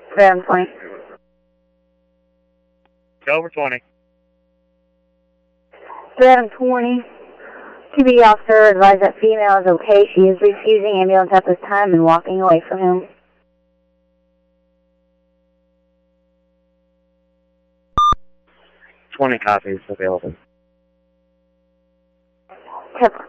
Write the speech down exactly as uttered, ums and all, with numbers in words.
seven twenty. Go over twenty. seven twenty. T B officer advised that female is okay. She is refusing ambulance at this time and walking away from him. twenty copies available. Temper.